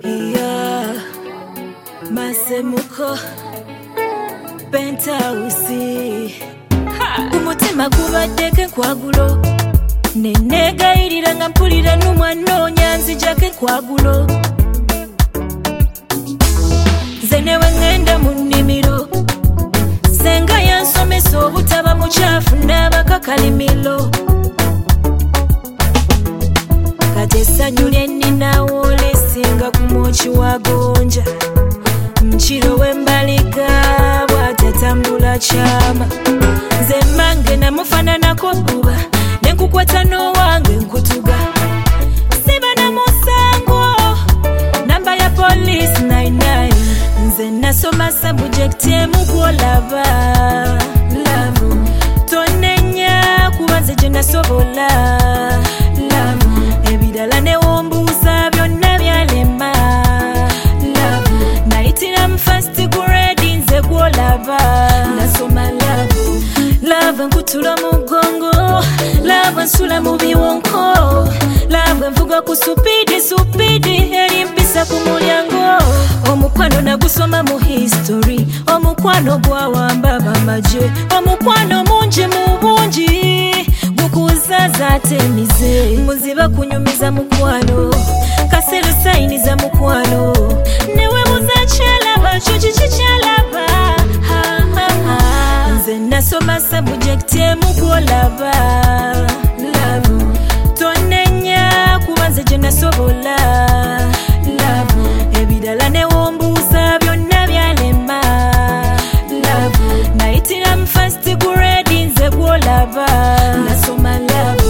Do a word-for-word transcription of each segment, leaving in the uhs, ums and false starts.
Yeah, Masemuko Penthouse Kumutima kubadde kwagulo nenegayirira nga mpulira n'umwana onyanzijako kwagulo nze newe ngenda mu nnimiro senga yansomesa obutaba mukyafu n'abakakalimiro kati essanyu lye nninawo lesinga ku mwoki wa gonja mukiro w'embaliga bw'atatambula kyama nze mmange namufaananako bbuba nenkukwata n'owange nkutuga siba na musango namba ya police nine nine nze nasoma subject emu gw'olaba love tonenya kuba nze gye nasobola love ebirala newombuuza byonna byalema love nayitira mu first grade nze gw'olaba nasoma love love nkutula mugongo love nsula mu biwonko love nvuga ku supidi supidi eri mpisa ku mulyango omukwano nagusoma mu history omukwano gwawamba bamaje omukwano mungi mu bungi gukuzaza atemize muziba kunyumiza mukwano kasero sayiniza mukwano newe muzakyalaba kyo kikikyalaba nze nasoma subject emu gw'olaba love tonenya kuba nze gye nasobola love ebirala newombuuza byonna byalema love nayitira mu first grade nze gw'olaba nasoma love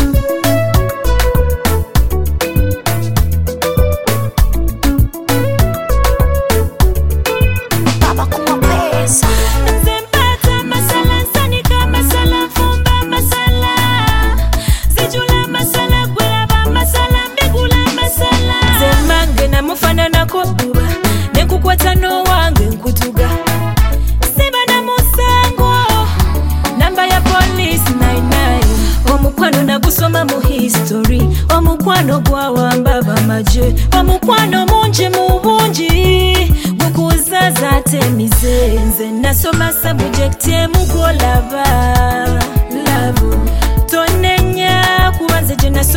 nenkukwata n'owange nkutuga siba na musango namba ya police nine nine omukwano nagusoma mu history omukwano gwawamba bamaje omukwano mungi mu bungi gukuzaza atemize nze nasoma subject emu gw'olaba love tonenya kuba nze gye